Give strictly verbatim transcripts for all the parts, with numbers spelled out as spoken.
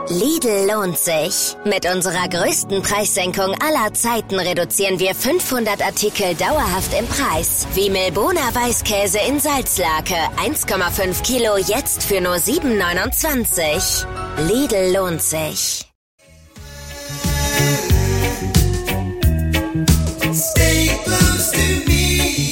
Lidl lohnt sich. Mit unserer größten Preissenkung aller Zeiten reduzieren wir fünfhundert Artikel dauerhaft im Preis. Wie Milbona Weißkäse in Salzlake, eins Komma fünf Kilo, jetzt für nur sieben neunundzwanzig. Lidl lohnt sich. Stay close to me.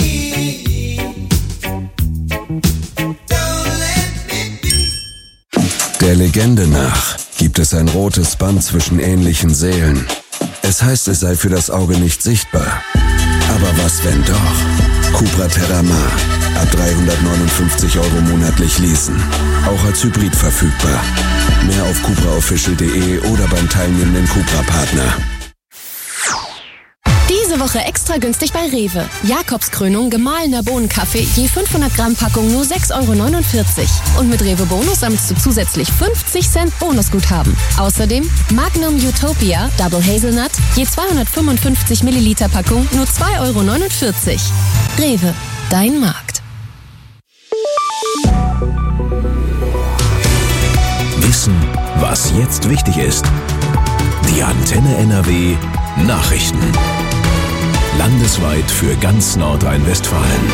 Der Legende nach gibt es ein rotes Band zwischen ähnlichen Seelen. Es heißt, es sei für das Auge nicht sichtbar. Aber was, wenn doch? Cupra Terramar. Ab dreihundertneunundfünfzig Euro monatlich leasen. Auch als Hybrid verfügbar. Mehr auf cupra official punkt de oder beim teilnehmenden Cupra-Partner. Diese Woche extra günstig bei Rewe. Jakobskrönung gemahlener Bohnenkaffee, je fünfhundert Gramm Packung nur sechs Euro neunundvierzig. Und mit Rewe Bonus sammelst du zusätzlich fünfzig Cent Bonusguthaben. Außerdem Magnum Utopia Double Hazelnut, je zweihundertfünfundfünfzig Milliliter Packung nur zwei Euro neunundvierzig. Rewe, dein Markt. Wissen, was jetzt wichtig ist. Die Antenne N R W Nachrichten. Landesweit für ganz Nordrhein-Westfalen.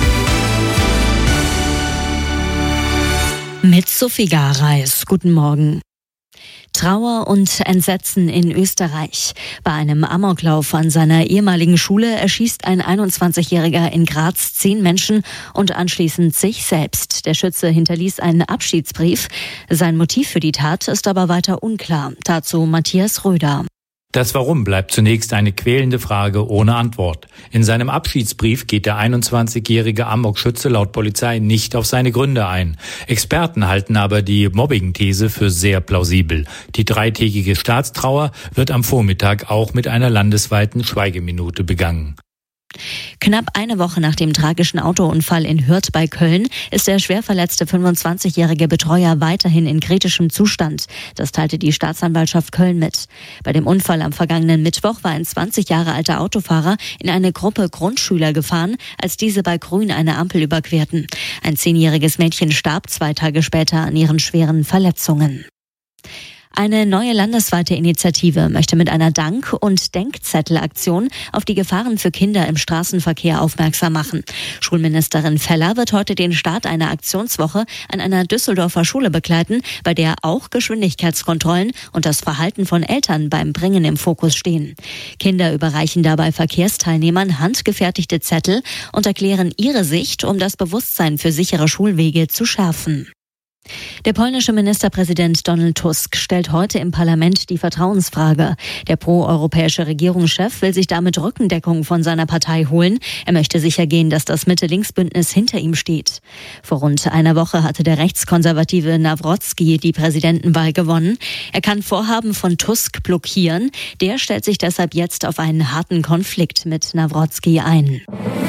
Mit Sophie Gareis. Guten Morgen. Trauer und Entsetzen in Österreich. Bei einem Amoklauf an seiner ehemaligen Schule erschießt ein einundzwanzigjähriger in Graz zehn Menschen und anschließend sich selbst. Der Schütze hinterließ einen Abschiedsbrief. Sein Motiv für die Tat ist aber weiter unklar. Dazu Matthias Röder. Das Warum bleibt zunächst eine quälende Frage ohne Antwort. In seinem Abschiedsbrief geht der einundzwanzigjährige Amokschütze laut Polizei nicht auf seine Gründe ein. Experten halten aber die Mobbing-These für sehr plausibel. Die dreitägige Staatstrauer wird am Vormittag auch mit einer landesweiten Schweigeminute begangen. Knapp eine Woche nach dem tragischen Autounfall in Hürth bei Köln ist der schwer verletzte fünfundzwanzigjährige Betreuer weiterhin in kritischem Zustand. Das teilte die Staatsanwaltschaft Köln mit. Bei dem Unfall am vergangenen Mittwoch war ein zwanzig Jahre alter Autofahrer in eine Gruppe Grundschüler gefahren, als diese bei Grün eine Ampel überquerten. Ein zehnjähriges Mädchen starb zwei Tage später an ihren schweren Verletzungen. Eine neue landesweite Initiative möchte mit einer Dank- und Denkzettelaktion auf die Gefahren für Kinder im Straßenverkehr aufmerksam machen. Schulministerin Feller wird heute den Start einer Aktionswoche an einer Düsseldorfer Schule begleiten, bei der auch Geschwindigkeitskontrollen und das Verhalten von Eltern beim Bringen im Fokus stehen. Kinder überreichen dabei Verkehrsteilnehmern handgefertigte Zettel und erklären ihre Sicht, um das Bewusstsein für sichere Schulwege zu schärfen. Der polnische Ministerpräsident Donald Tusk stellt heute im Parlament die Vertrauensfrage. Der proeuropäische Regierungschef will sich damit Rückendeckung von seiner Partei holen. Er möchte sichergehen, dass das Mitte-Links-Bündnis hinter ihm steht. Vor rund einer Woche hatte der rechtskonservative Nawrocki die Präsidentenwahl gewonnen. Er kann Vorhaben von Tusk blockieren. Der stellt sich deshalb jetzt auf einen harten Konflikt mit Nawrocki ein.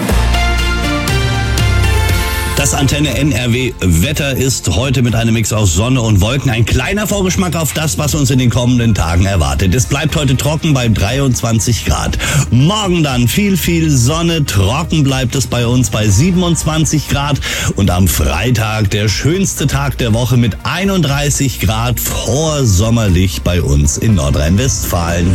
Das Antenne N R W Wetter ist heute mit einem Mix aus Sonne und Wolken ein kleiner Vorgeschmack auf das, was uns in den kommenden Tagen erwartet. Es bleibt heute trocken bei dreiundzwanzig Grad. Morgen dann viel, viel Sonne. Trocken bleibt es bei uns bei siebenundzwanzig Grad. Und am Freitag der schönste Tag der Woche mit einunddreißig Grad vorsommerlich bei uns in Nordrhein-Westfalen.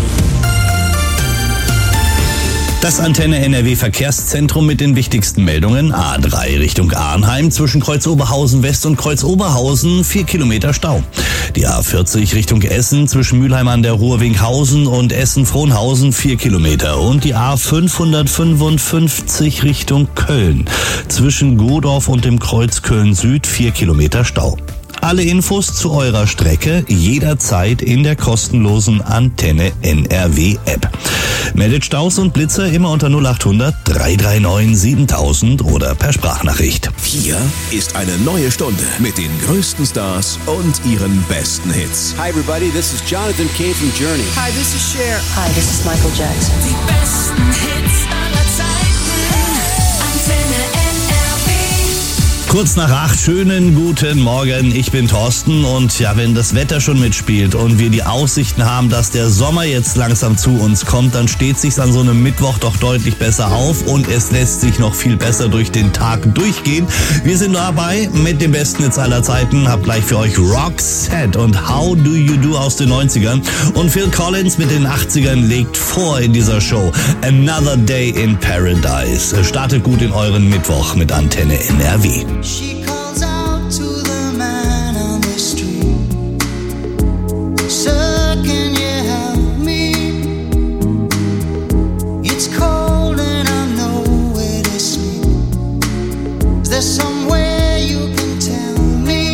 Das Antenne N R W Verkehrszentrum mit den wichtigsten Meldungen. A drei Richtung Arnheim zwischen Kreuzoberhausen West und Kreuzoberhausen vier Kilometer Stau. Die A vierzig Richtung Essen zwischen Mülheim an der Ruhr Winkhausen und Essen-Frohnhausen vier Kilometer. Und die A fünfhundertfünfundfünfzig Richtung Köln zwischen Godorf und dem Kreuz Köln Süd vier Kilometer Stau. Alle Infos zu eurer Strecke jederzeit in der kostenlosen Antenne N R W App. Meldet Staus und Blitze immer unter null acht hundert drei drei neun siebentausend oder per Sprachnachricht. Hier ist eine neue Stunde mit den größten Stars und ihren besten Hits. Hi everybody, this is Jonathan Cain from Journey. Hi, this is Cher. Hi, this is Michael Jackson. Die besten Hits aller Zeiten. Antenne N R W. Kurz nach acht, schönen guten Morgen, ich bin Thorsten und ja, wenn das Wetter schon mitspielt und wir die Aussichten haben, dass der Sommer jetzt langsam zu uns kommt, dann steht sich's an so einem Mittwoch doch deutlich besser auf und es lässt sich noch viel besser durch den Tag durchgehen. Wir sind dabei mit dem besten Hits aller Zeiten, hab gleich für euch Roxette und How Do You Do aus den neunzigern und Phil Collins mit den achtzigern legt vor in dieser Show Another Day in Paradise. Startet gut in euren Mittwoch mit Antenne N R W. She calls out to the man on the street. Sir, can you help me? It's cold and I'm nowhere to sleep. Is there somewhere you can tell me?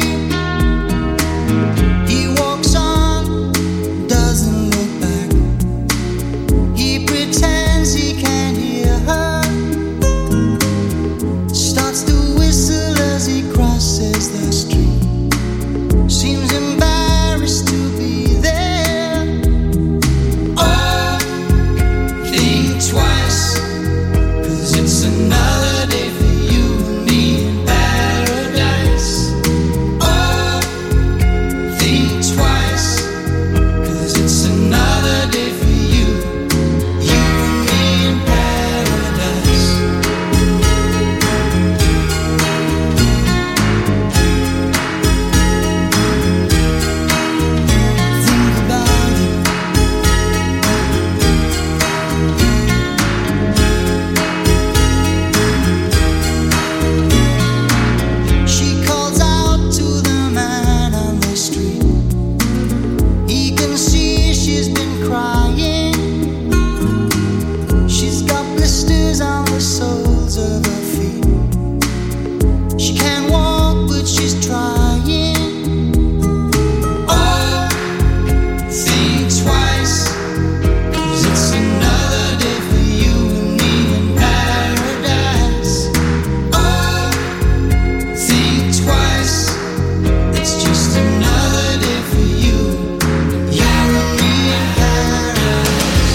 He walks on, doesn't look back. He pretends he can't hear her. Starts to whistle as he crosses the street. Seems embarrassed to be there. Oh, think twice, 'cause it's another day for you and me in paradise. Oh, think twice, 'cause it's another day for you, you and me in paradise. Think about it. She calls out to the man on the street. He can see she's been crying. She's got blisters on the soles of her feet. She can't walk, but she's trying. Oh, think twice, 'cause it's another day for you and me in paradise. Oh, think twice, it's just another day for you, you and me in paradise.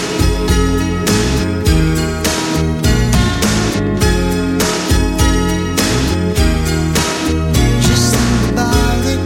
Just think about it.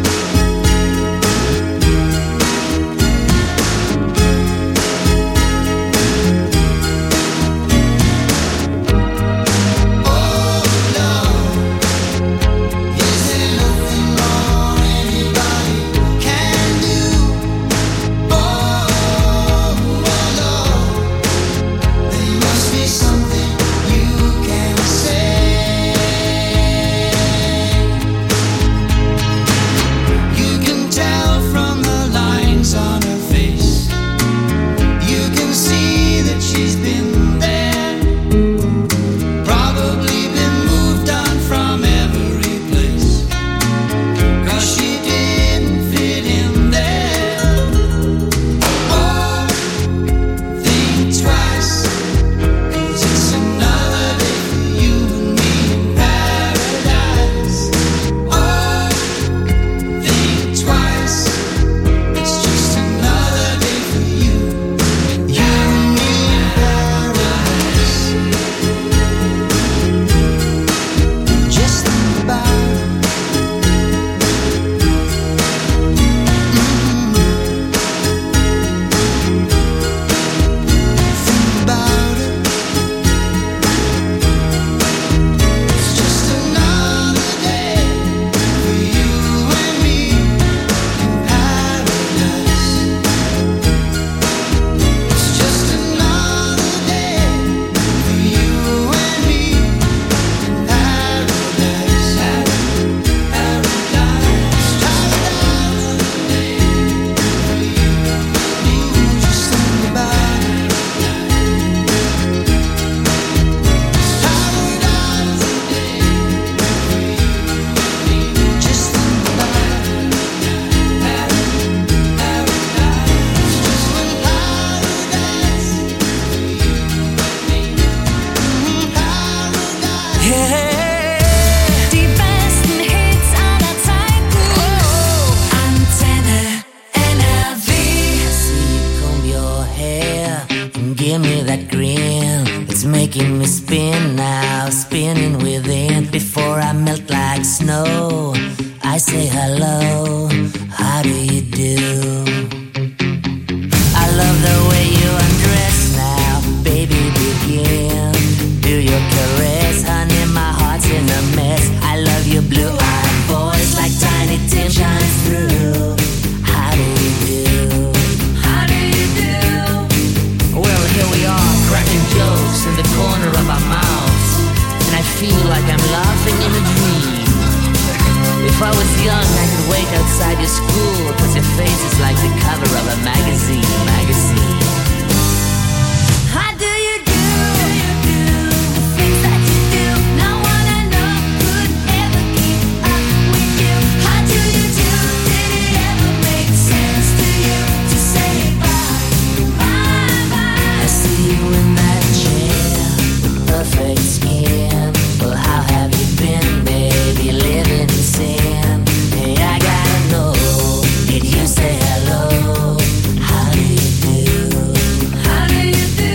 Oh Lord, is there nothing more anybody can do? Oh Lord, there must be something you can say. You can tell from the lines on her face. You can see that she's been there. Probably been moved on from every place, 'cause she didn't fit in there. Oh, think twice, 'cause it's another day for you and me in paradise. Oh, think twice, it's just another day for you, you and me in paradise. Just think about it. Mhm. Think about it. It's just another day for you and me in paradise. It's just another day for you and me in paradise. Paradise, paradise, day for you. You just think about it. Paradise, day for you. Just think about it. Paradise, just when paradise for you. Mhm, paradise. Die besten Hits aller Zeiten. Antenne N R W. Comb your hair and give me that grin. It's making me spin now, spinning within. Before I melt like snow, I say hello, how do you do? I love the way you undress now, baby begin. Do your caress, honey, my heart's in a mess. I love your blue-eyed voice like Tiny Tim shines through. How do you do? How do you do? Well, here we are, cracking jokes in the corner of our mouths, and I feel like I'm laughing in a dream. If I was young, I could wait outside your school, cause your face is like the cover of a magazine, magazine. How do you do? Do you do the things that you do? No one I know could ever keep up with you. How do you do? Did it ever make sense to you to say bye, bye, bye? I see you in that chair with perfect skin. Well, how have you been, baby? Living in sin. Hey, I gotta know, did you say hello? How do you do? How do you do?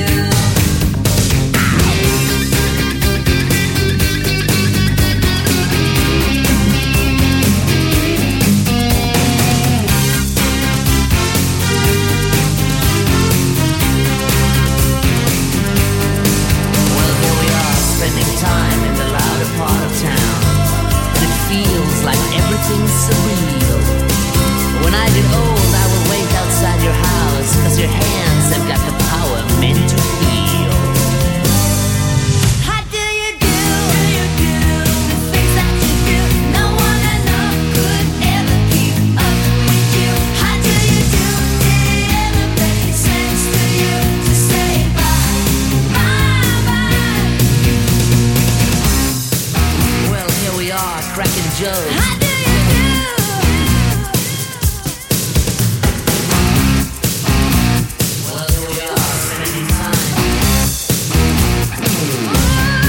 Well, here we are, spending time in the louder part of town. And it feels like everything's surreal. When I get old, I will wait outside your house, cause your hands have got the power meant to heal. How do you do? Do you do the things that you do? No one I know could ever keep up with you. How do you do? Did it ever make sense to you to say bye, bye, bye? Well, here we are, cracking jokes. How do you do? Well, here we are, spending time. How do you do?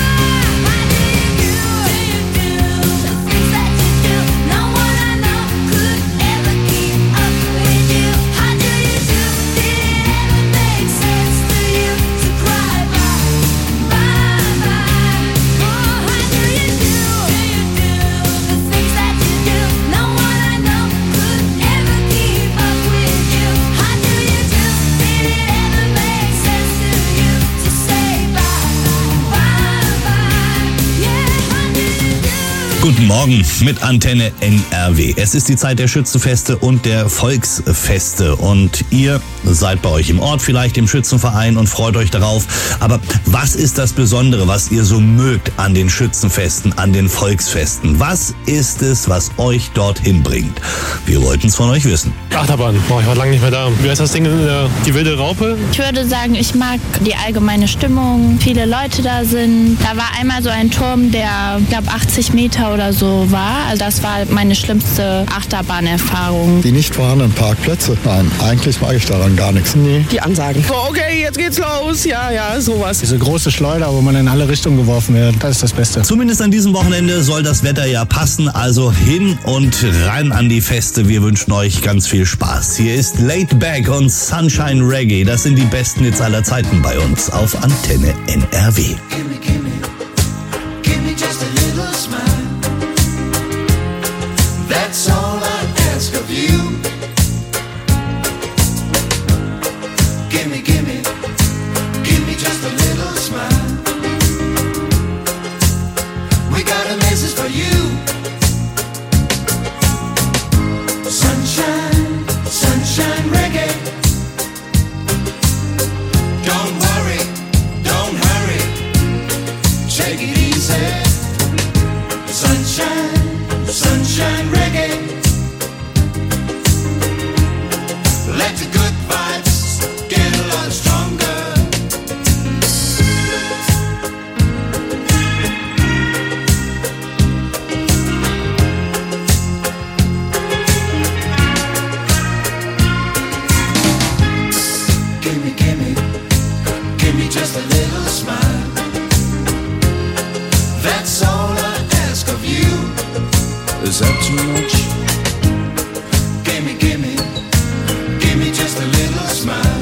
Do you do the things that you do? No one I know could ever keep up with you. How do you do? Did it ever make sense to you to cry bye, bye, bye? Oh, how do you do? Do you do the things that you do? No one I know could ever keep up with you. How do you do? Did it ever make sense to you to say bye, bye, bye? Yeah, how do you do? Guten Morgen mit Antenne N R W. Es ist die Zeit der Schützenfeste und der Volksfeste und ihr seid bei euch im Ort, vielleicht im Schützenverein und freut euch darauf. Aber was ist das Besondere, was ihr so mögt an den Schützenfesten, an den Volksfesten? Was ist es, was euch dorthin bringt? Wir wollten es von euch wissen. Achterbahn. Boah, ich war lange nicht mehr da. Wie heißt das Ding? Äh, Die wilde Raupe? Ich würde sagen, ich mag die allgemeine Stimmung, viele Leute da sind. Da war einmal so ein Turm, der, ich glaube, achtzig Meter oder so war. Also das war meine schlimmste Achterbahnerfahrung. Die nicht vorhandenen Parkplätze? Nein, eigentlich mag ich daran gar nichts. Nee. Die Ansagen. Oh, okay, jetzt geht's los. Ja, ja, sowas. Diese große Schleuder, wo man in alle Richtungen geworfen wird, das ist das Beste. Zumindest an diesem Wochenende soll das Wetter ja passen, also hin und rein an die Feste. Wir wünschen euch ganz viel Spaß. Hier ist Laid Back und Sunshine Reggae. Das sind die besten Hits aller Zeiten bei uns auf Antenne N R W. Give me just a little smile. That's all I ask of you. Give me, give me, give me just a little smile. We got a message for you. Sunshine, sunshine reggae. Don't worry, don't hurry. Take it easy. Sunshine, sunshine reggae. Let the good vibes get a lot stronger. Give me, give me, give me just a little smile. That's all I ask of you. Is that too much? Give me, give me, give me just a little smile.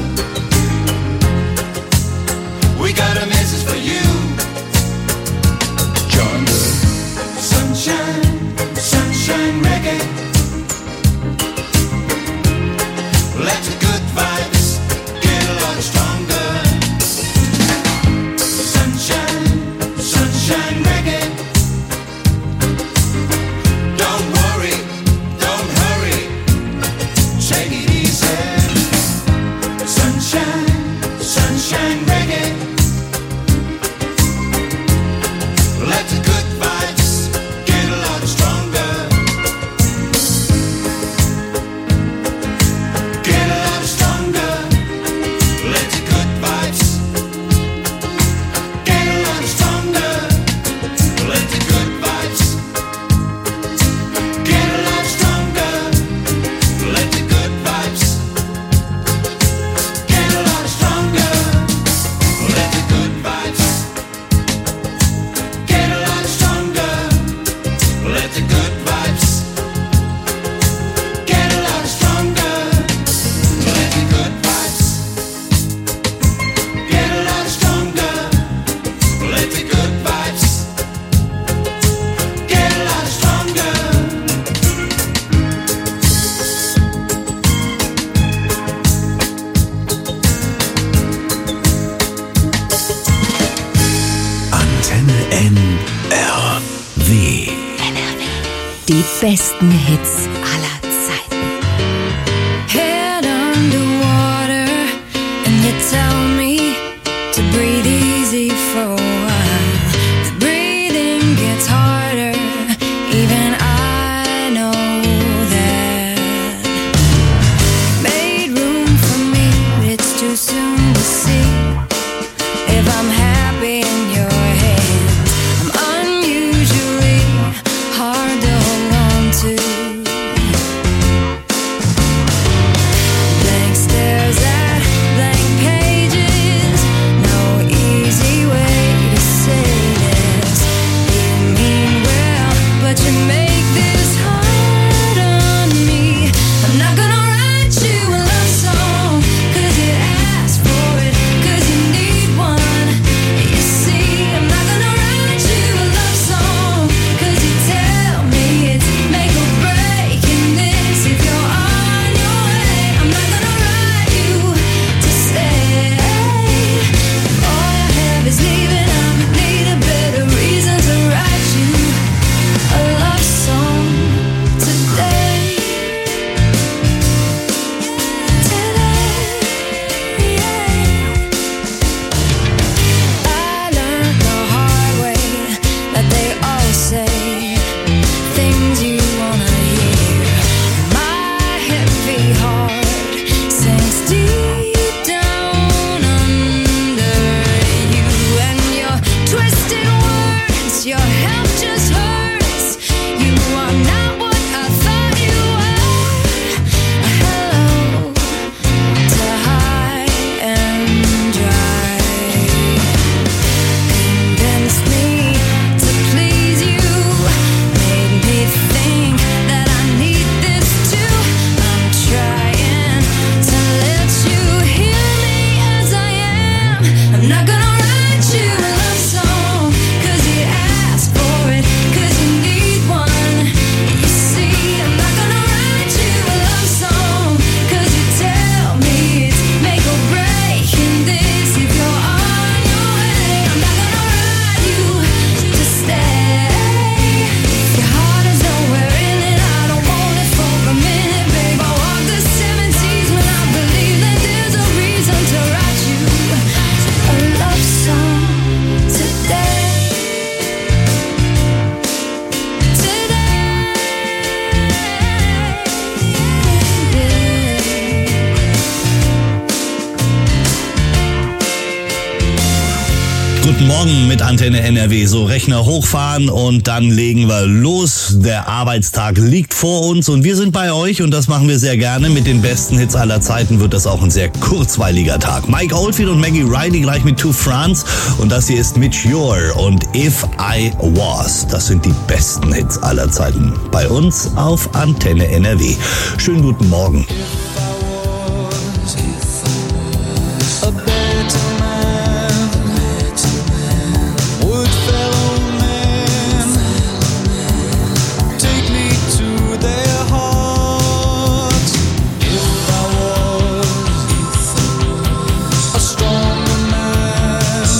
We got a message for you. John, sunshine, Die besten Hits aller Zeiten. Head underwater, and you tell me to breathe easy for a while. The breathing gets harder, even I know that. Made room for me, but it's too soon to see if I'm happy in your hands. I'm unusually hard to hold on to. Blank stares at blank pages. No easy way to say this. You mean well, but you make this hard on me. I'm not gonna write you a love song, cause you asked for it, cause you need one. You see, I'm not gonna write you a love song, cause you tell me it's make or break in this. If you're on your way, I'm not gonna write you to stay. If all I have is leaving, I need a better reason to write you a love song today. I learned the hard way that they all say things you wanna hear. My heavy heart sinks deep down under you, and your twisted words, your help just hurts. You are not what I thought you were. Hello to high and dry. Convinced me to please you, made me think that I need this too. I'm trying to let you hear me as I am. I'm not gonna write you a love song, cause you asked for it, cause you need one. You see, I'm not gonna write you a love song, cause you tell me it's make or break in this. If you're on your way, I'm not gonna write you to stay. Your heart is nowhere in it, I don't want it for a minute, babe. I walk the seven seas when I believe that there's a reason to write you a love song today. Guten Morgen mit Antenne N R W. So, Rechner hochfahren und dann legen wir los. Der Arbeitstag liegt vor uns und wir sind bei euch und das machen wir sehr gerne. Mit den besten Hits aller Zeiten wird das auch ein sehr kurzweiliger Tag. Mike Oldfield und Maggie Riley gleich mit To France und das hier ist Mitch Ure und If I Was. Das sind die besten Hits aller Zeiten bei uns auf Antenne N R W. Schönen guten Morgen. A better man, would fellow man take me to their hearts? If I was a stronger man,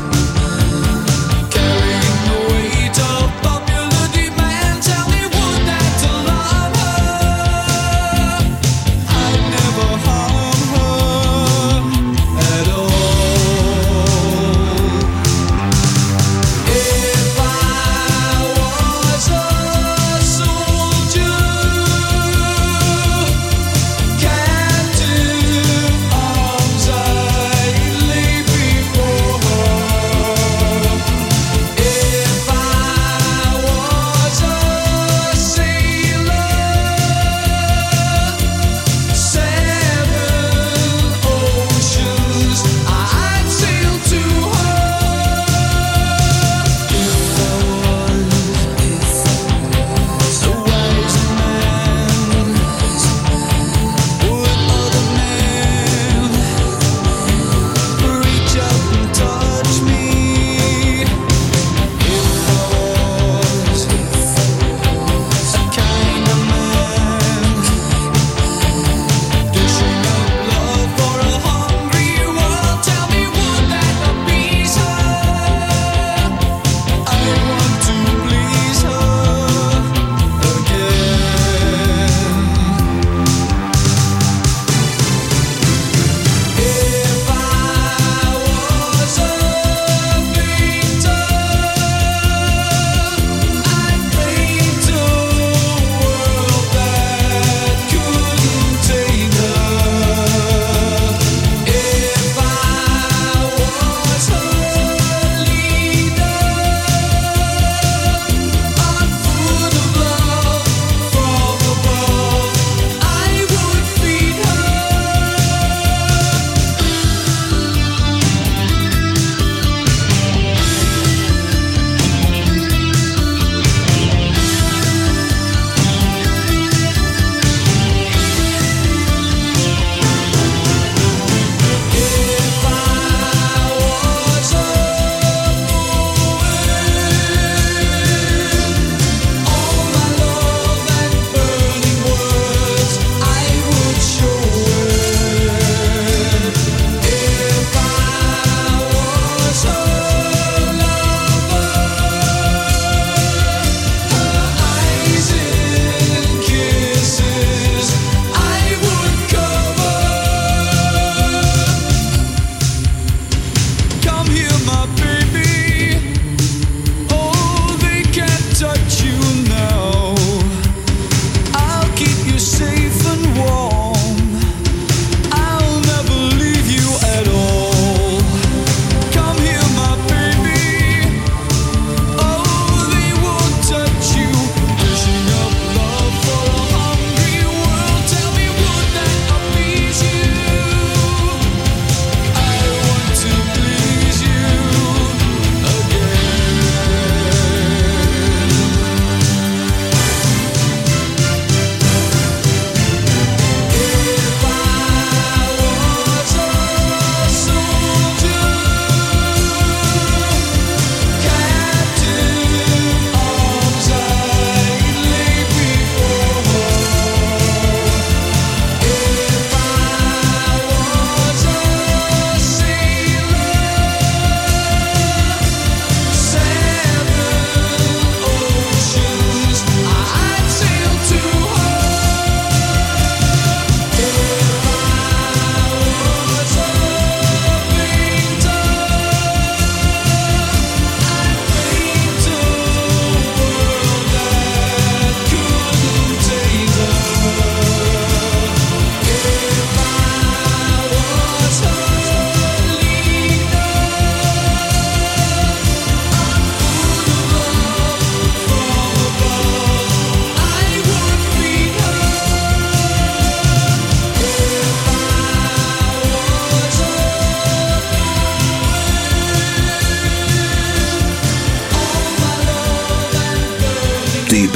carrying the weight of popular demand, tell me would that to love her? I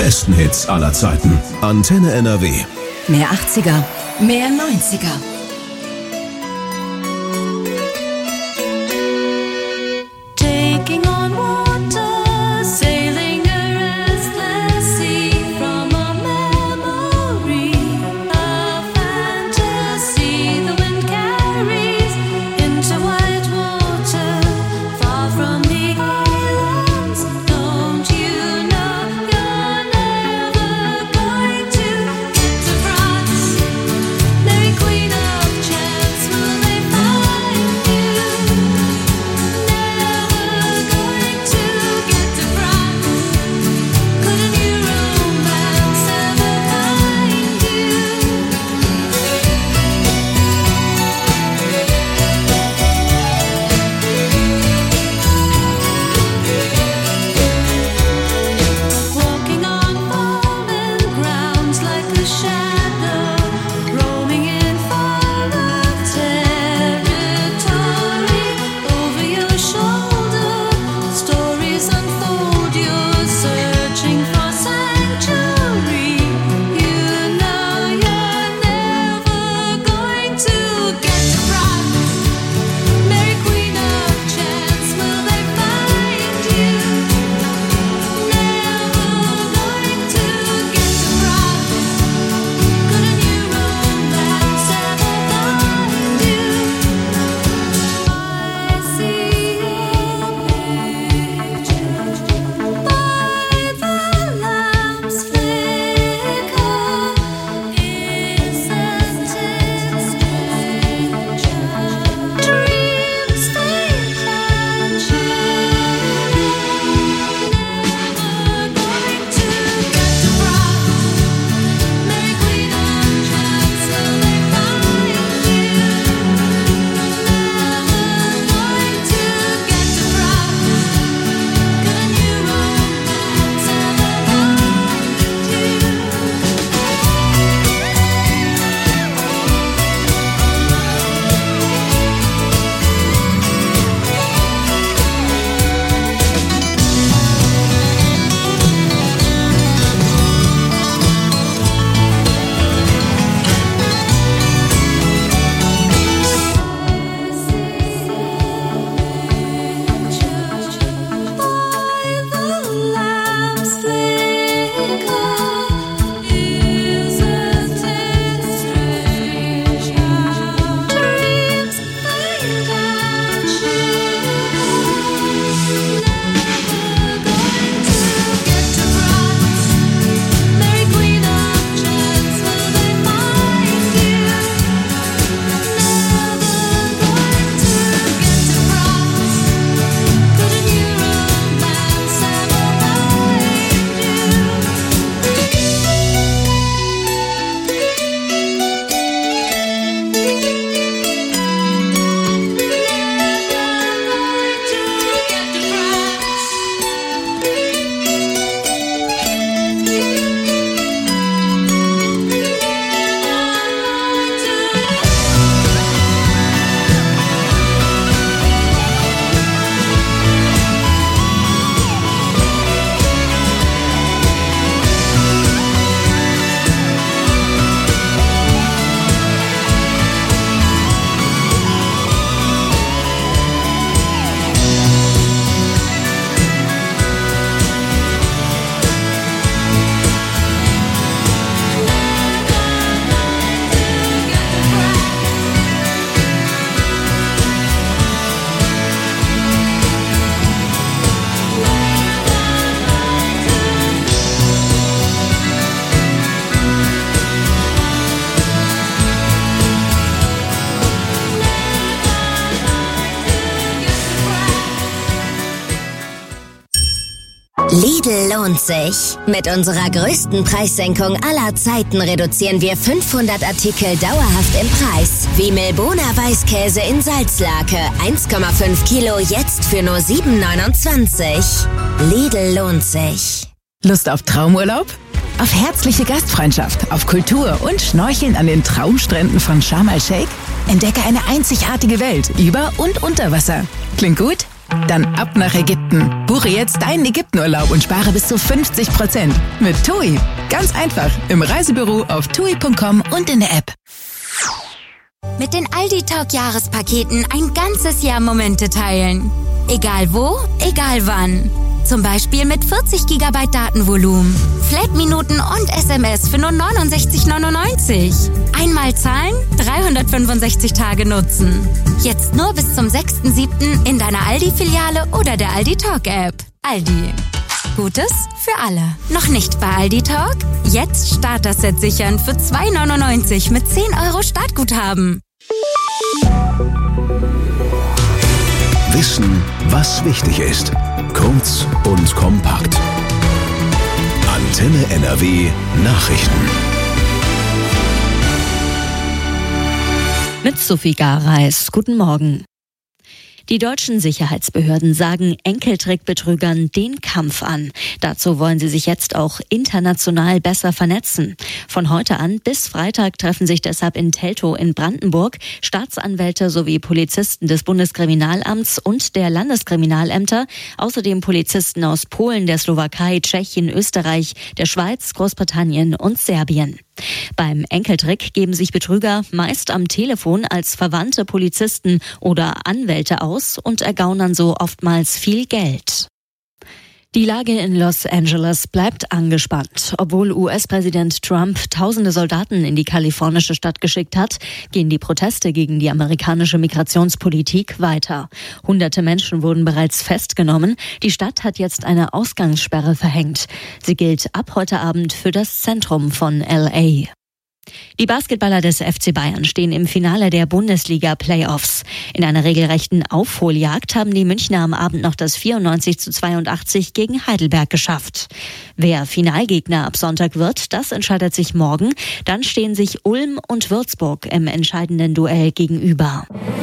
besten Hits aller Zeiten. Antenne N R W. Mehr achtziger, mehr neunziger. Taking on water, sailing a restless sea from a memory, a fantasy the wind carries into white water, far from the islands. Don't you know you're never going to get to France? Mary Queen of Chance, will they find you? Walking on foreign grounds like a shadow, roaming in foreign territory. Over your shoulder, stories unfold. You're searching for sanctuary. You know you're never going to get to France. Mary Queen of Chance, will they find you? Never going to get to France. Could a new romance ever find you? I see your picture by the lamp's flicker. Isn't it strange? Dreams they vanish. Never going to get to France. Mary Queen of Chance, will they find you? Never going to get to France. Could a new romance ever find you? By the lamp's flicker, isn't it strange how dreams they vanish? Never going to get to France. Mary Queen of Chance, will they find you? Never going to get to France. Could a new romance ever find you? Lidl lohnt sich. Mit unserer größten Preissenkung aller Zeiten reduzieren wir fünfhundert Artikel dauerhaft im Preis. Wie Milbona Weißkäse in Salzlake, eins Komma fünf Kilo, jetzt für nur sieben neunundzwanzig. Lidl lohnt sich. Lust auf Traumurlaub? Auf herzliche Gastfreundschaft, auf Kultur und Schnorcheln an den Traumstränden von Sharm el-Sheikh? Entdecke eine einzigartige Welt über und unter Wasser. Klingt gut? Dann ab nach Ägypten. Buche jetzt deinen Ägyptenurlaub und spare bis zu fünfzig Prozent. Mit TUI. Ganz einfach. Im Reisebüro auf tui punkt com und in der App. Mit den Aldi Talk Jahrespaketen ein ganzes Jahr Momente teilen. Egal wo, egal wann. Zum Beispiel mit vierzig Gigabyte Datenvolumen, Flat-Minuten und S M S für nur neunundsechzig neunundneunzig. Einmal zahlen, dreihundertfünfundsechzig Tage nutzen. Jetzt nur bis zum sechsten siebten in deiner Aldi-Filiale oder der Aldi Talk App. Aldi. Gutes für alle. Noch nicht bei Aldi Talk? Jetzt Starter-Set sichern für zwei neunundneunzig mit zehn Euro Startguthaben. Wissen, was wichtig ist. Kurz und kompakt. Antenne N R W Nachrichten. Mit Sophie Gareis. Guten Morgen. Die deutschen Sicherheitsbehörden sagen Enkeltrickbetrügern den Kampf an. Dazu wollen sie sich jetzt auch international besser vernetzen. Von heute an bis Freitag treffen sich deshalb in Teltow in Brandenburg Staatsanwälte sowie Polizisten des Bundeskriminalamts und der Landeskriminalämter, außerdem Polizisten aus Polen, der Slowakei, Tschechien, Österreich, der Schweiz, Großbritannien und Serbien. Beim Enkeltrick geben sich Betrüger meist am Telefon als verwandte Polizisten oder Anwälte aus und ergaunern so oftmals viel Geld. Die Lage in Los Angeles bleibt angespannt. Obwohl U S-Präsident Trump tausende Soldaten in die kalifornische Stadt geschickt hat, gehen die Proteste gegen die amerikanische Migrationspolitik weiter. Hunderte Menschen wurden bereits festgenommen. Die Stadt hat jetzt eine Ausgangssperre verhängt. Sie gilt ab heute Abend für das Zentrum von L A. Die Basketballer des F C Bayern stehen im Finale der Bundesliga-Playoffs. In einer regelrechten Aufholjagd haben die Münchner am Abend noch das vierundneunzig zu zweiundachtzig gegen Heidelberg geschafft. Wer Finalgegner ab Sonntag wird, das entscheidet sich morgen. Dann stehen sich Ulm und Würzburg im entscheidenden Duell gegenüber.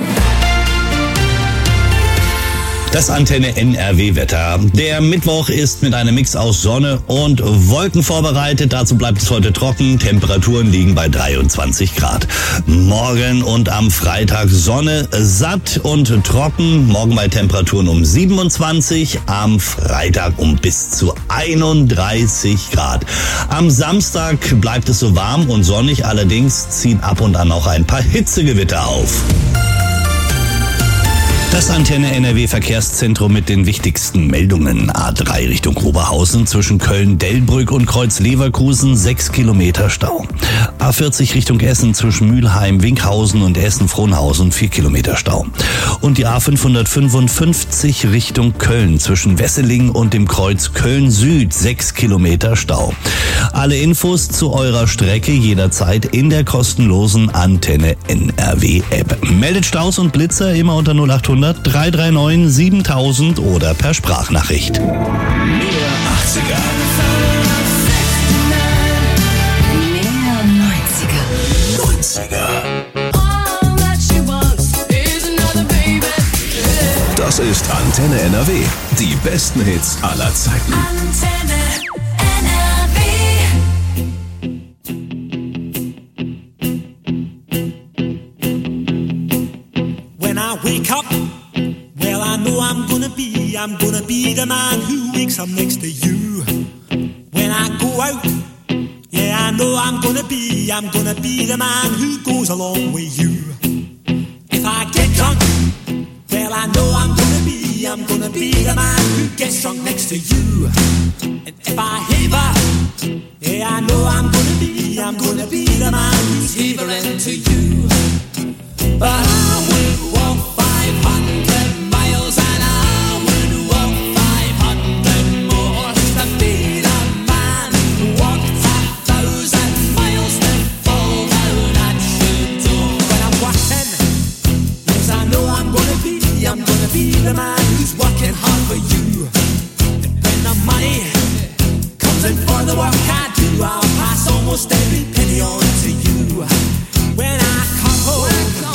Das Antenne N R W-Wetter. Der Mittwoch ist mit einem Mix aus Sonne und Wolken vorbereitet. Dazu bleibt es heute trocken. Temperaturen liegen bei dreiundzwanzig Grad. Morgen und am Freitag Sonne, satt und trocken. Morgen bei Temperaturen um siebenundzwanzig, am Freitag um bis zu einunddreißig Grad. Am Samstag bleibt es so warm und sonnig. Allerdings ziehen ab und an auch ein paar Hitzegewitter auf. Das Antenne N R W-Verkehrszentrum mit den wichtigsten Meldungen. A drei Richtung Oberhausen zwischen Köln-Delbrück und Kreuz-Leverkusen sechs Kilometer Stau. A vierzig Richtung Essen zwischen Mülheim, Winkhausen und Essen-Frohnhausen vier Kilometer Stau. Und die A fünfhundertfünfundfünfzig Richtung Köln zwischen Wesseling und dem Kreuz Köln-Süd sechs Kilometer Stau. Alle Infos zu eurer Strecke jederzeit in der kostenlosen Antenne N R W-App. Meldet Staus und Blitzer immer unter null achthundert drei drei neun siebentausend oder per Sprachnachricht. Mehr achtziger. Mehr neunziger. neunziger. Das ist Antenne N R W. Die besten Hits aller Zeiten. Antenne N R W. When I wake up, well, I know I'm gonna be, I'm gonna be the man who wakes up next to you. When I go out, yeah, I know I'm gonna be, I'm gonna be the man who goes along with you. If I get drunk, well, I know I'm gonna be, I'm gonna be the man who gets drunk next to you. And if I haver, yeah, I know I'm gonna be, I'm gonna be the man who's havering to you. But I would walk five hundred miles and I would walk five hundred more to be the man who walked a thousand miles to fall down at your door. When I'm walking, yes, I know I'm gonna be, I'm gonna be the man who's working hard for you. And when the money comes in for the work I do, I'll pass almost every penny on to you. When I come home,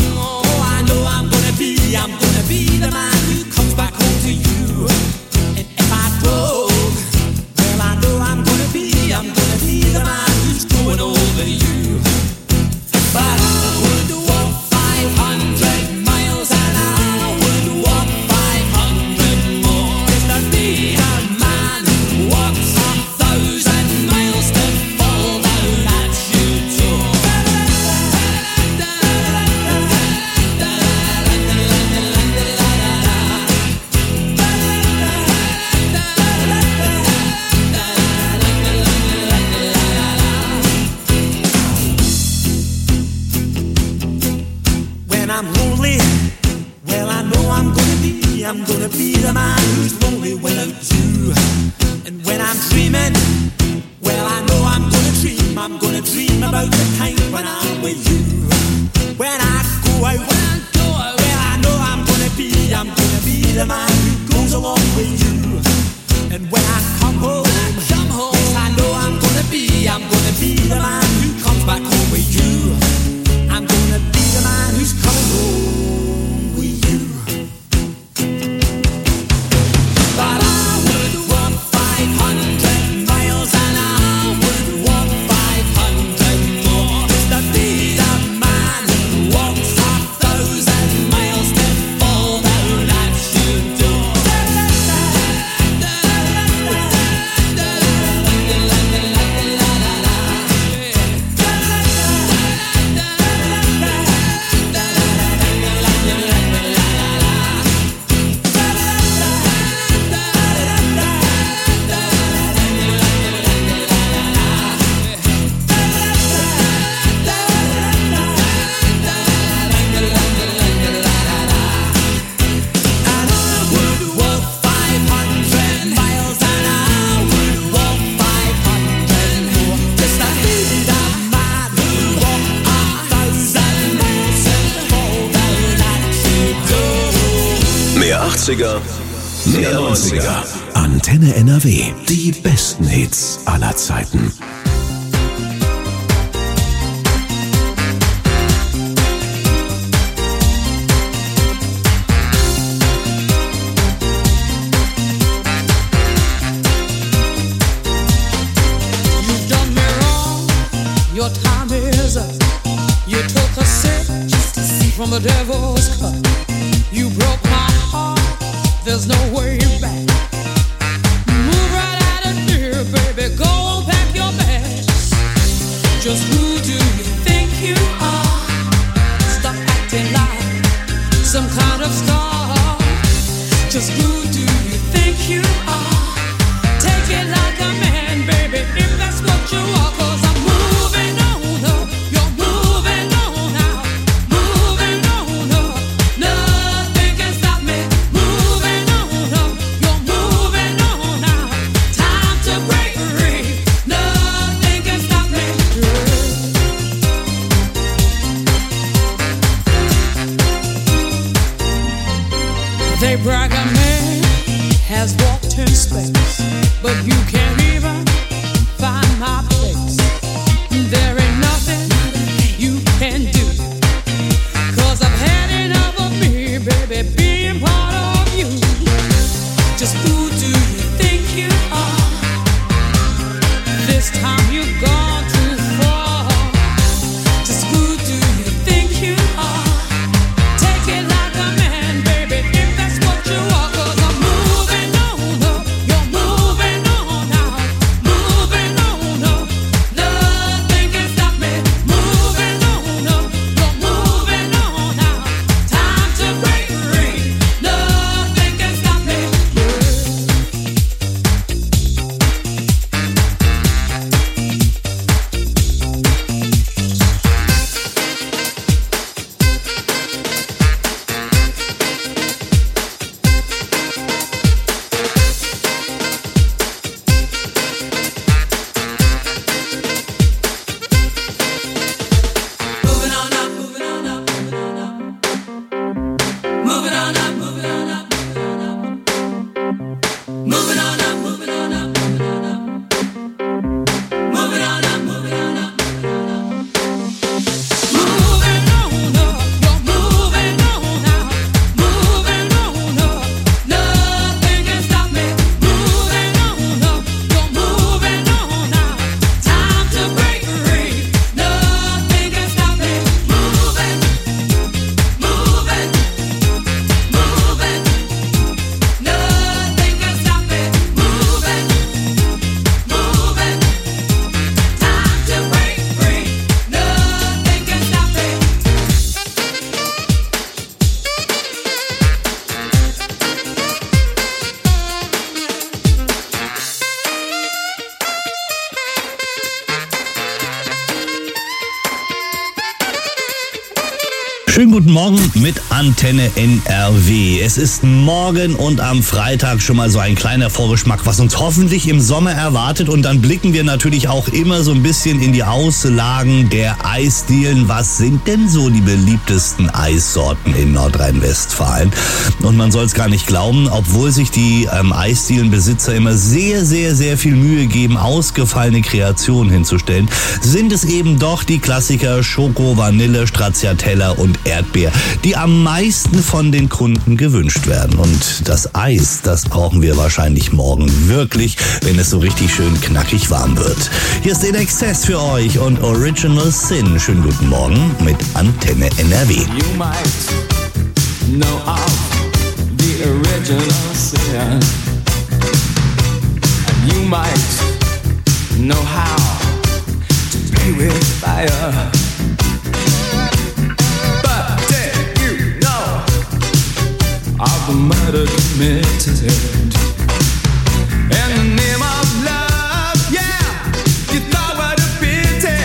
I'm gonna be the man who comes back home to you. And if I drove, well, I know I'm gonna be, I'm gonna be the man who's going over you. But I would walk five hundred miles and I would walk five I'm lonely, well I know I'm gonna be, I'm gonna be the man who's lonely without you. And when I'm dreaming, well I know I'm gonna dream, I'm gonna dream about the time when I'm with you. When I go out, when I go out, well I know I'm gonna be, I'm gonna be the man who goes along with you. And when I come home, when I come home, yes I know I'm gonna be, I'm gonna be the man who comes back home with you. I'm gonna be the man who's coming home with you. But I would walk five hundred miles and I would walk five hundred more to be the man who walks a thousand miles to fall down at your door. Mehr achtziger, mehr neunziger. Antenne N R W. Die besten Hits aller Zeiten. You've done me wrong, your time is up. You took a sip from the devil's cup. You broke my heart, there's no way back. Move right out of here, baby, go on, pack your bags. Just who do you think you are? Stop acting like some kind of star. Just who do you think you are? Take it like a man, baby, if that's what you are. Cause I'm moving on up, you're moving on out. Moving on up, nothing can stop me. Moving on up, you're moving on out. Time to break free, nothing can stop me. They brag a man has walked in space, but you can't even find my place. There ain't nothing you can do, cause I've had enough of me, baby, being part of you. Just who do you think you are? This time you've gone too far. Just who do you think you are? Take it like a man, baby, if that's what you are. Cause I'm moving on up, you're moving on out. Moving on up, guten Morgen mit Antenne N R W. Es ist morgen und am Freitag schon mal so ein kleiner Vorgeschmack, was uns hoffentlich im Sommer erwartet. Und dann blicken wir natürlich auch immer so ein bisschen in die Auslagen der Eisdielen. Was sind denn so die beliebtesten Eissorten in Nordrhein-Westfalen? Und man soll es gar nicht glauben, obwohl sich die ähm, Eisdielenbesitzer immer sehr, sehr, sehr viel Mühe geben, ausgefallene Kreationen hinzustellen, sind es eben doch die Klassiker Schoko, Vanille, Stracciatella und Erdbeer, die am meisten von den Kunden gewünscht werden. Und das Eis, das brauchen wir wahrscheinlich morgen wirklich, wenn es so richtig schön knackig warm wird. Hier ist In Excess für euch und Original Sin. Schönen guten Morgen mit Antenne N R W. You might know of the original sin, and you might know how to play with fire. Of the murder committed in the name of love, yeah, you thought what a pity.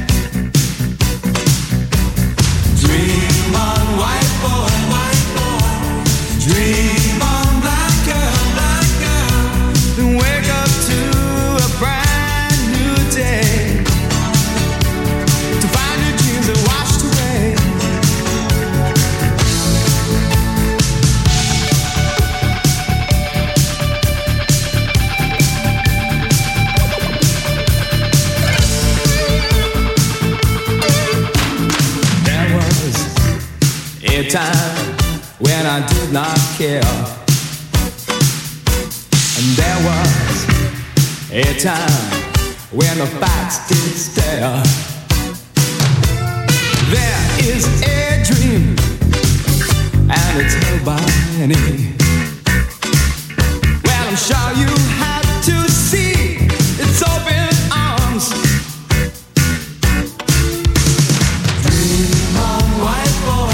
Dream on, white boy, white boy. Dream on, black girl, black girl. Then wake up to a brand new day, to find your dreams are washed away. A time when I did not care, and there was a time when the facts did stare. There is a dream, and it's held by many. Well, I'm sure you have to see its open arms. Dream on, white boy.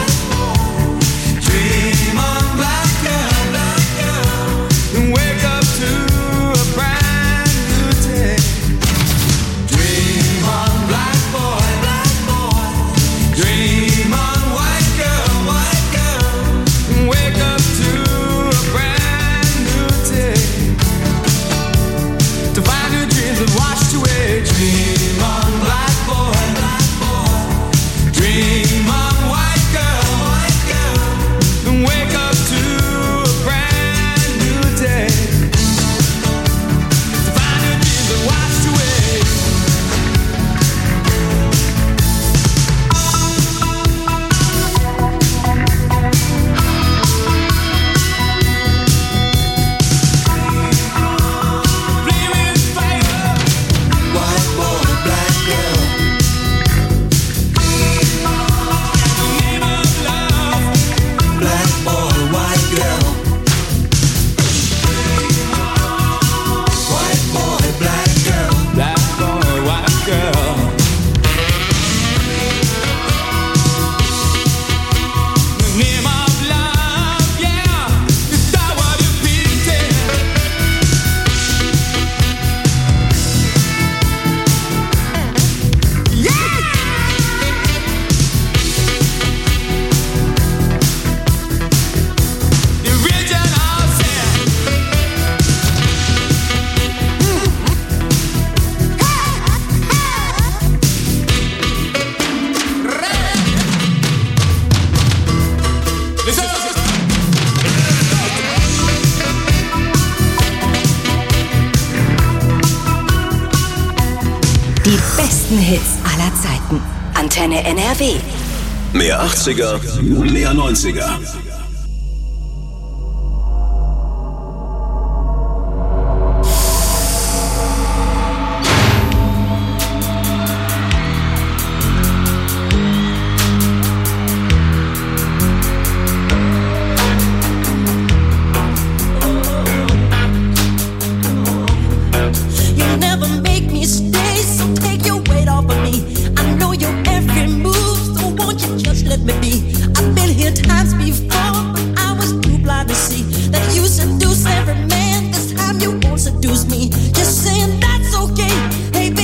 Die besten Hits aller Zeiten. Antenne N R W. Mehr achtziger, mehr neunziger.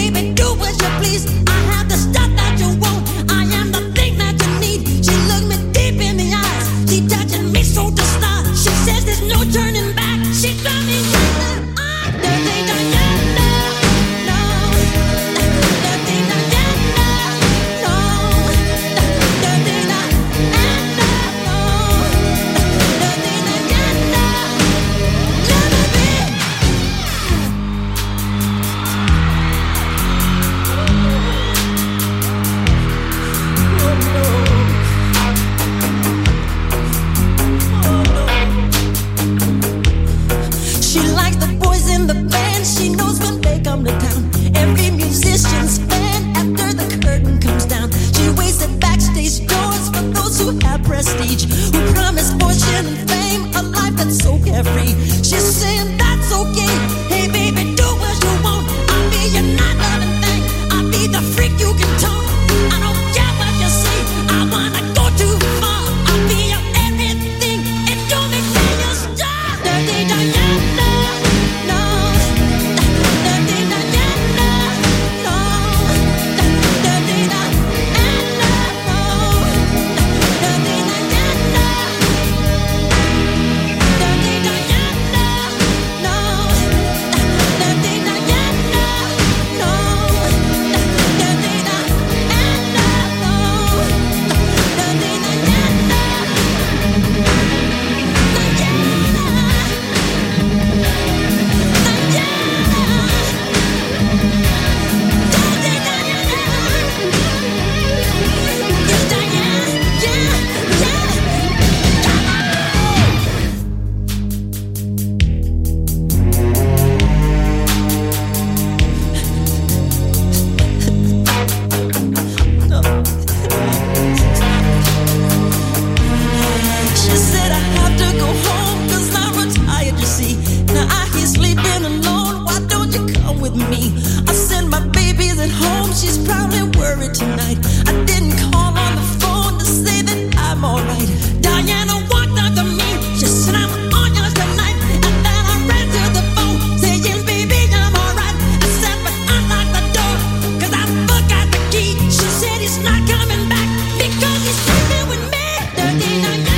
Please, I have the stuff that you want. I am the thing that you need. She looked me have prestige, who promised fortune and fame, a life that's so carefree. She's saying that's okay. Hey baby, do what you want. I'll be your not loving thing. I'll be the freak you can tone. I don't care what you say. I wanna go too far. I'll be your everything. It don't make me your star. Dirty Diana, no. Dirty Diana, no. Dirty Diana, no. Dirty Diana. Dirty Diana, no. Dirty Diana, no. Dirty Diana, no. Dirty She said I have to go home cause I'm retired, you see. Now I hear sleeping alone, why don't you come with me? I said my baby's at home, she's probably worried tonight. I didn't call on the phone to say that I'm alright. Diana walked up to me, she said I'm on yours tonight. And then I ran to the phone, saying baby I'm alright. I said but unlock the door, cause I forgot the key. She said he's not coming back because he's sleeping with me. Dirty Diana.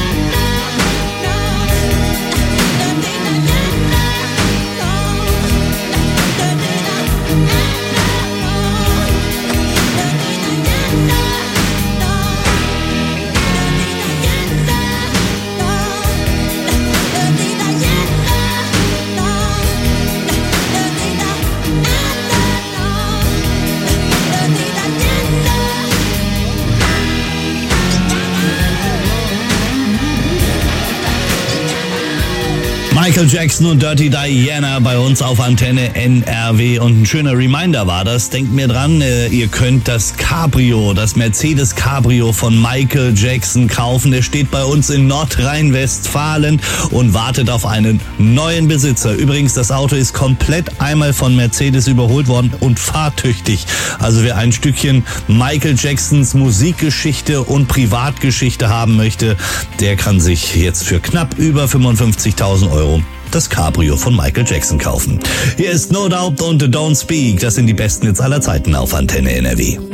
Michael Jackson und Dirty Diana bei uns auf Antenne N R W. Und ein schöner Reminder war das. Denkt mir dran, äh, ihr könnt das Cabrio, das Mercedes Cabrio von Michael Jackson kaufen. Der steht bei uns in Nordrhein-Westfalen und wartet auf einen neuen Besitzer. Übrigens, das Auto ist komplett einmal von Mercedes überholt worden und fahrtüchtig. Also wer ein Stückchen Michael Jacksons Musikgeschichte und Privatgeschichte haben möchte, der kann sich jetzt für knapp über fünfundfünfzigtausend Euro das Cabrio von Michael Jackson kaufen. Hier ist No Doubt und Don't Speak. Das sind die besten Hits aller Zeiten auf Antenne N R W.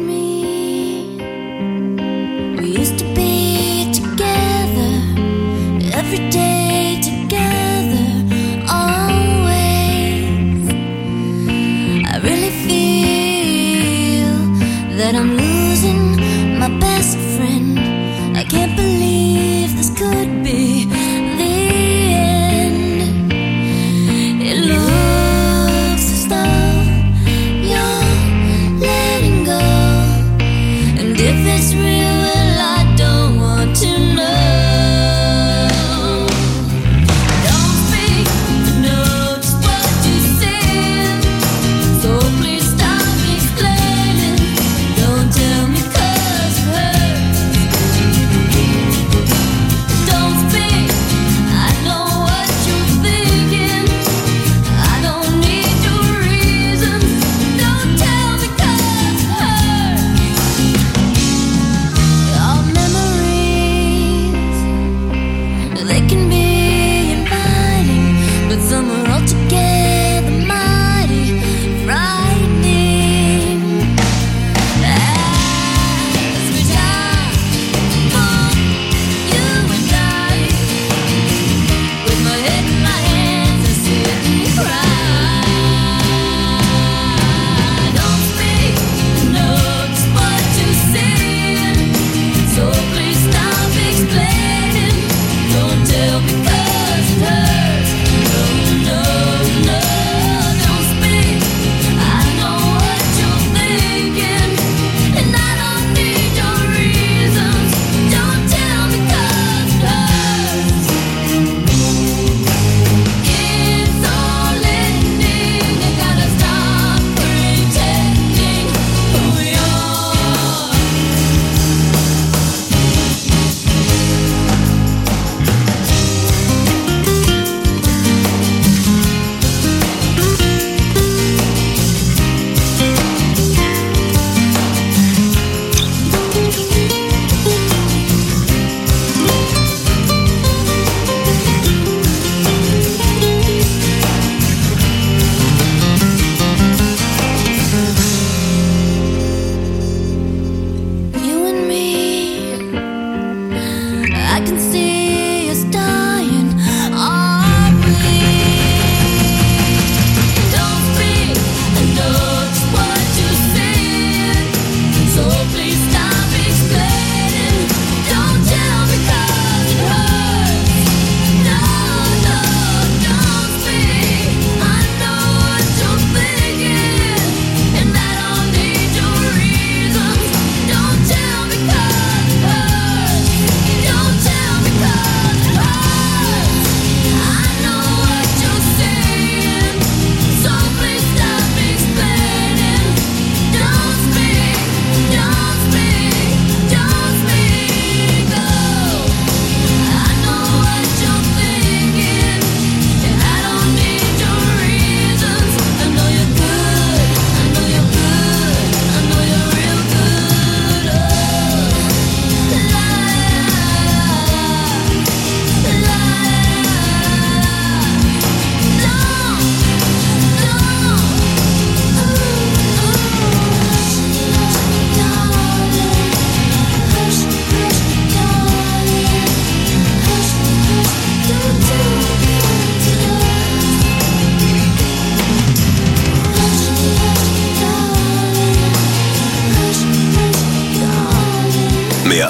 We used to be together every day, together always. I really feel that I'm losing my best friend. I can't believe this could be the end. It looks as though you're letting go.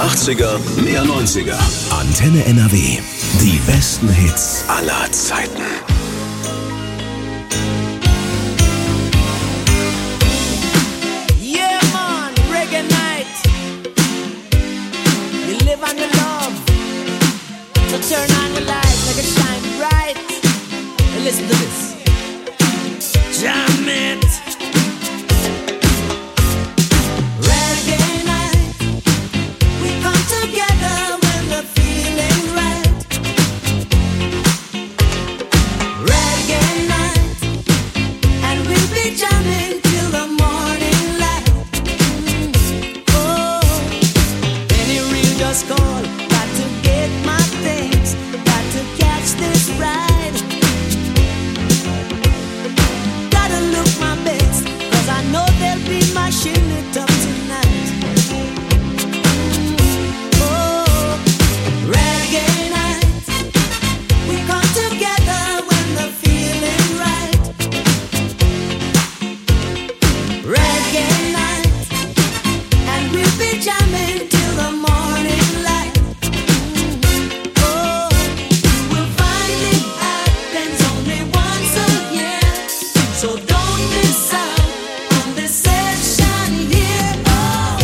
achtziger, mehr neunziger. Antenne N R W. Die besten Hits aller Zeiten. Yeah, man, reggae night. You live on the love. So turn on the light, make it shine bright. And listen to this. Jam it. Reggae night. We come together when the feeling's right. Reggae night. And we'll be jamming till the morning light. Oh, any real just call. Got to get my things. Got to catch this ride. Gotta look my best, cause I know they'll be mashing it up tonight. Oh, reggae night. We come together when the feeling's right. Reggae night. And we'll be jamming till the morning light. Oh, you will find it happens only once a year. So don't miss out on this session here. Oh,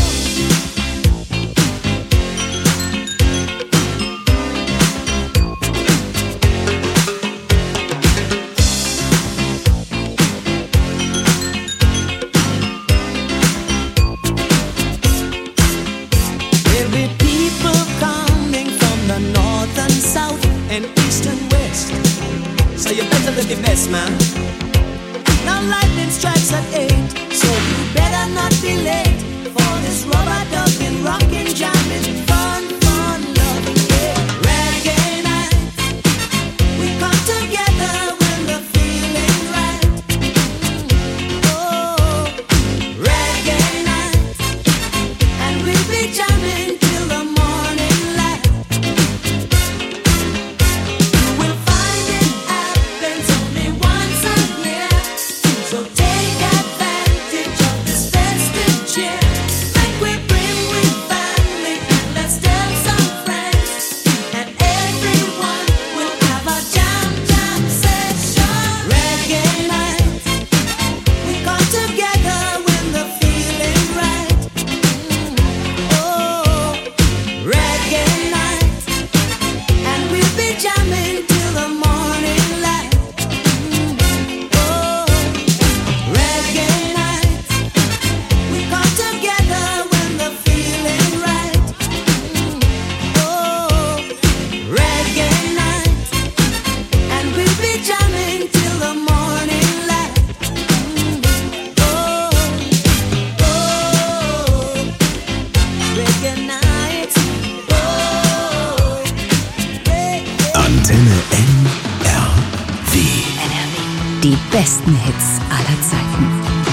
there'll be people coming from the north and south and east and west. So you better look your best, man. Now lightning strikes at eight, so you better not be late for this rubber ducking, rocking, jamming, fun, fun, loving, yeah. Reggae night. We come together when the feeling's right. Oh, reggae night. And we'll be jamming till the morning light. You will find it happens only once a year. So take advantage of this festive cheer. Like we bring with family and let's tell some friends. And everyone will have a jam jam session. Reggae night. We come together when the feeling's right. Oh, reggae night. And we'll be jamming till the morning light. Oh, reggae night. We come together when the feeling's right. Oh, reggae night. And we'll be jamming till the morning light. Oh, oh, reggae night. Oh, reggae. Antenne N R W. Die besten Hits aller Zeiten.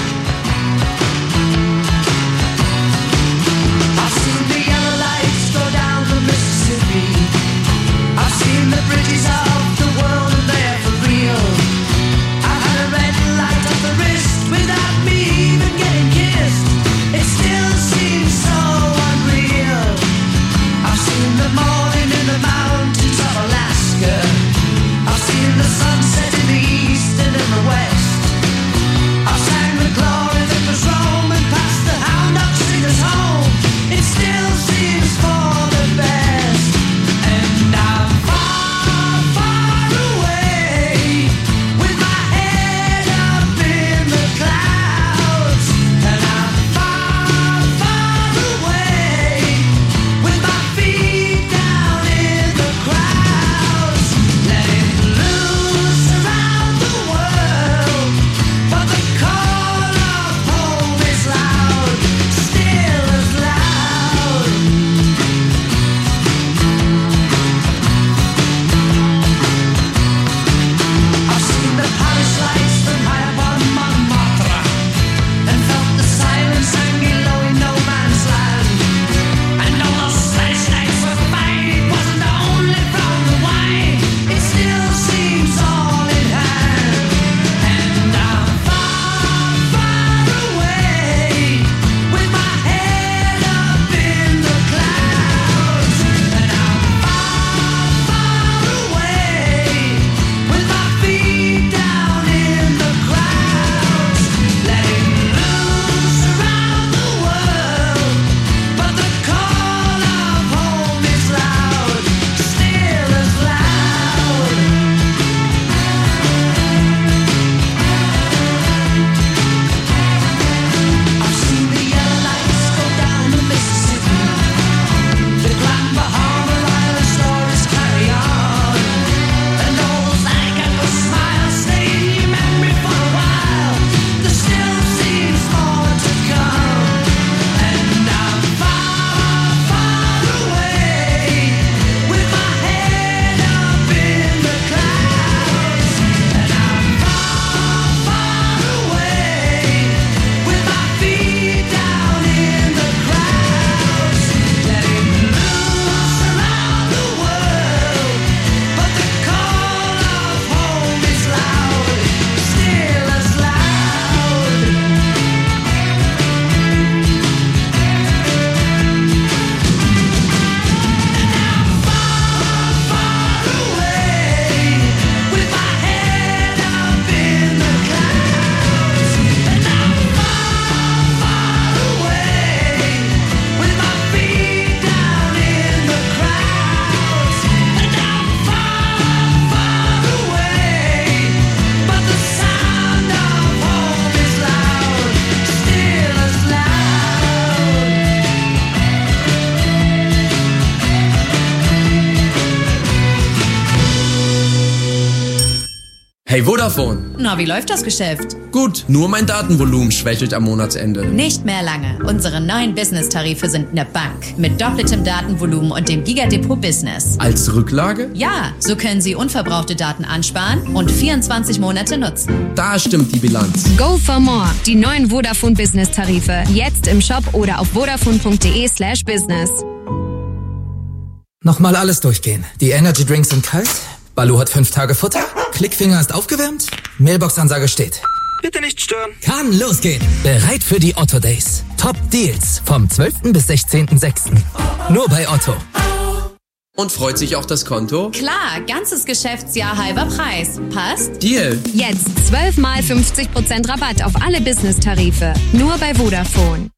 I've seen the yellow lights go down the Mississippi. I've seen the bridges of the world and they're for real. I've had a red light on the wrist without me even getting kissed. It still seems so unreal. I've seen the morning in the mountains of Alaska. I've seen the sunset in the east and in the west. I've sat Hey Vodafone. Na, wie läuft das Geschäft? Gut, nur mein Datenvolumen schwächelt am Monatsende. Nicht mehr lange. Unsere neuen Business-Tarife sind eine Bank. Mit doppeltem Datenvolumen und dem Gigadepot Business. Als Rücklage? Ja, so können Sie unverbrauchte Daten ansparen und vierundzwanzig Monate nutzen. Da stimmt die Bilanz. Go for more. Die neuen Vodafone Business-Tarife. Jetzt im Shop oder auf vodafone.de slash business. Nochmal alles durchgehen. Die Energy Drinks sind kalt. Balu hat fünf Tage Futter. Klickfinger ist aufgewärmt. Mailbox-Ansage steht. Bitte nicht stören. Kann losgehen. Bereit für die Otto Days. Top Deals vom zwölften bis sechzehnten sechsten Nur bei Otto. Und freut sich auch das Konto? Klar, ganzes Geschäftsjahr halber Preis. Passt? Deal. Jetzt zwölf mal fünfzig Prozent Rabatt auf alle Business-Tarife. Nur bei Vodafone.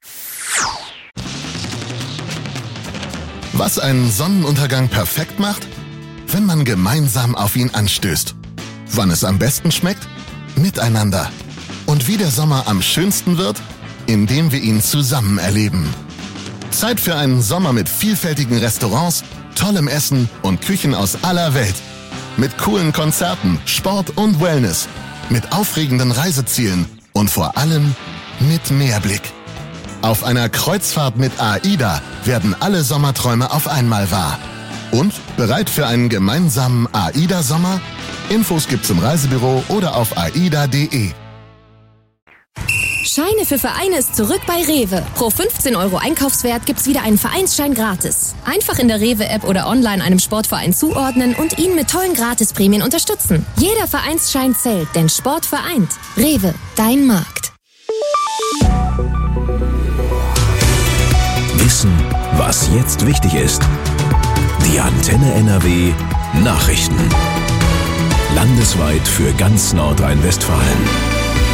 Was einen Sonnenuntergang perfekt macht? Wenn man gemeinsam auf ihn anstößt. Wann es am besten schmeckt? Miteinander. Und wie der Sommer am schönsten wird? Indem wir ihn zusammen erleben. Zeit für einen Sommer mit vielfältigen Restaurants, tollem Essen und Küchen aus aller Welt. Mit coolen Konzerten, Sport und Wellness. Mit aufregenden Reisezielen und vor allem mit Meerblick. Auf einer Kreuzfahrt mit AIDA werden alle Sommerträume auf einmal wahr. Und bereit für einen gemeinsamen AIDA-Sommer? Infos gibt's im Reisebüro oder auf aida punkt de. Scheine für Vereine ist zurück bei Rewe. Pro fünfzehn Euro Einkaufswert gibt's wieder einen Vereinsschein gratis. Einfach in der Rewe-App oder online einem Sportverein zuordnen und ihn mit tollen Gratisprämien unterstützen. Jeder Vereinsschein zählt, denn Sport vereint. Rewe, dein Markt. Wissen, was jetzt wichtig ist. Die Antenne N R W Nachrichten. Landesweit für ganz Nordrhein-Westfalen.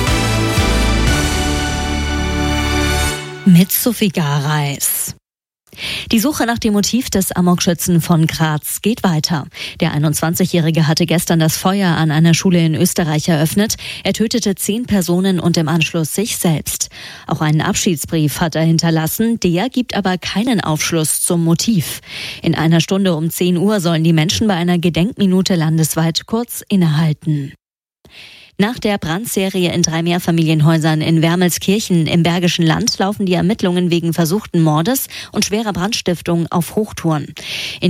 Mit Sophie Gareis. Die Suche nach dem Motiv des Amokschützen von Graz geht weiter. Der einundzwanzigjährige hatte gestern das Feuer an einer Schule in Österreich eröffnet. Er tötete zehn Personen und im Anschluss sich selbst. Auch einen Abschiedsbrief hat er hinterlassen. Der gibt aber keinen Aufschluss zum Motiv. In einer Stunde um zehn Uhr sollen die Menschen bei einer Gedenkminute landesweit kurz innehalten. Nach der Brandserie in drei Mehrfamilienhäusern in Wermelskirchen im Bergischen Land laufen die Ermittlungen wegen versuchten Mordes und schwerer Brandstiftung auf Hochtouren. In